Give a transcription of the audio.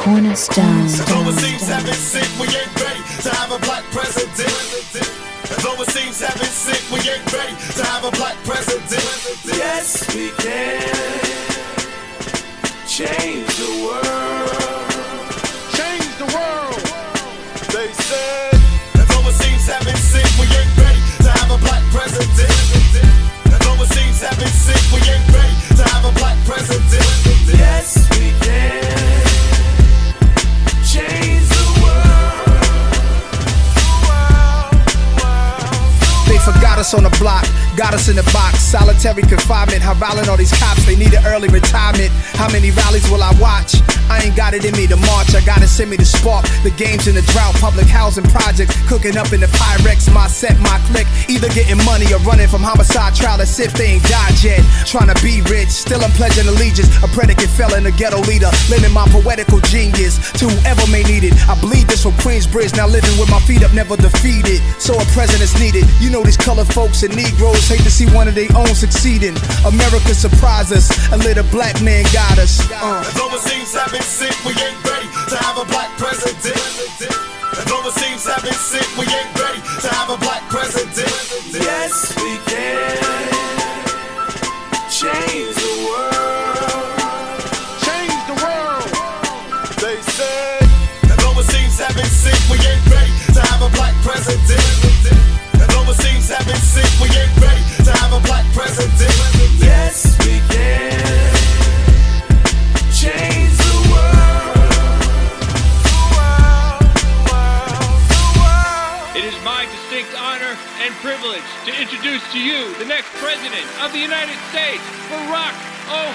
Cornerstone. Though it seems heaven sick, we ain't ready to have a black president. Though it seems heaven sick, we ain't ready to have a black president. Yes, we can change the world. Change the world. They said, though it seems heaven sick, we ain't ready to have a black president. Though it seems heaven sick, we ain't ready to have a black president. Yes, we can change the world. They forgot us on the block, got us in the box. Solitary confinement, harassing all these cops, they need an early retirement. How many rallies will I watch? I ain't got it in me to march, I gotta send me the spark. The game's in the drought, public housing projects, cooking up in the Pyrex, my set, my clique. Either getting money or running from homicide trial as if they ain't died yet. Trying to be rich, still I'm pledging allegiance. A predicate felon, a ghetto leader, lending my poetical genius to whoever may need it. I bleed this from Queensbridge, now living with my feet up, never defeated. So a president's needed. You know these colored folks and Negroes hate to see one of their own succeeding. America surprised us, a little black man got us. Though it seems heaven sick, we ain't ready to have a black president. Though it seems heaven sick, we ain't ready to have a black president. Yes, we can change the world. Change the world. They said, though it seems heaven sick, we ain't ready to have a black president. Though it seems heaven sick, we ain't ready to have a black president. Yes, we can change the world. It is my distinct honor and privilege to introduce to you the next President of the United States, Barack Obama.